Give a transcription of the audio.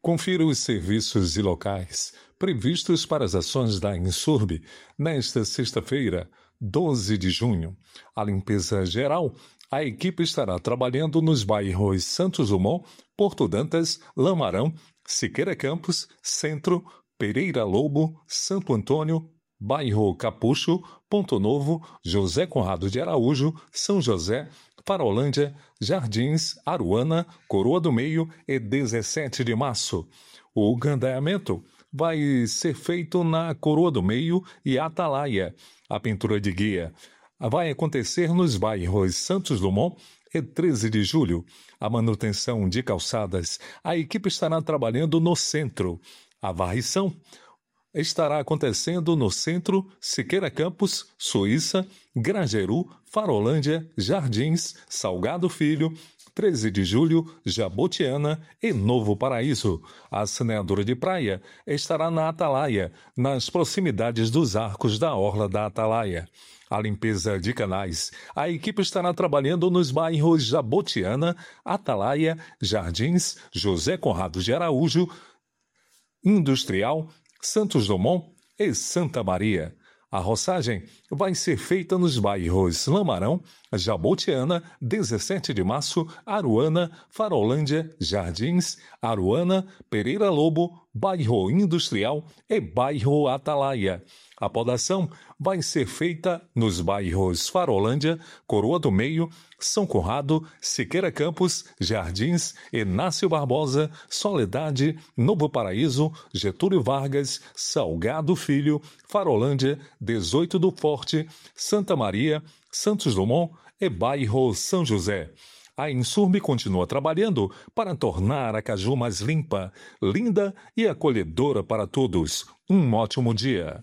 Confira os serviços e locais previstos para as ações da Insurb nesta sexta-feira, 12 de junho. A limpeza geral, a equipe estará trabalhando nos bairros Santos Dumont, Porto Dantas, Lamarão, Siqueira Campos, Centro, Pereira Lobo, Santo Antônio, bairro Capucho, Ponto Novo, José Conrado de Araújo, São José, Farolândia, Jardins, Aruana, Coroa do Meio e 17 de março. O gandaiamento vai ser feito na Coroa do Meio e Atalaia. A pintura de guia vai acontecer nos bairros Santos Dumont e 13 de julho. A manutenção de calçadas, a equipe estará trabalhando no centro. A varrição estará acontecendo no centro, Siqueira Campos, Suíça, Grajeru, Farolândia, Jardins, Salgado Filho, 13 de julho, Jabotiana e Novo Paraíso. A saneadora de praia estará na Atalaia, nas proximidades dos arcos da orla da Atalaia. A limpeza de canais, a equipe estará trabalhando nos bairros Jabotiana, Atalaia, Jardins, José Conrado de Araújo, Industrial, Santos Dumont e Santa Maria. A roçagem vai ser feita nos bairros Lamarão, Jabotiana, 17 de março, Aruana, Farolândia, Jardins, Aruana, Pereira Lobo, bairro Industrial e bairro Atalaia. A podação vai ser feita nos bairros Farolândia, Coroa do Meio, São Conrado, Siqueira Campos, Jardins, Inácio Barbosa, Soledade, Novo Paraíso, Getúlio Vargas, Salgado Filho, Farolândia, 18 do Forte, Santa Maria, Santos Dumont e bairro São José. A Insurb continua trabalhando para tornar a Caju mais limpa, linda e acolhedora para todos. Um ótimo dia.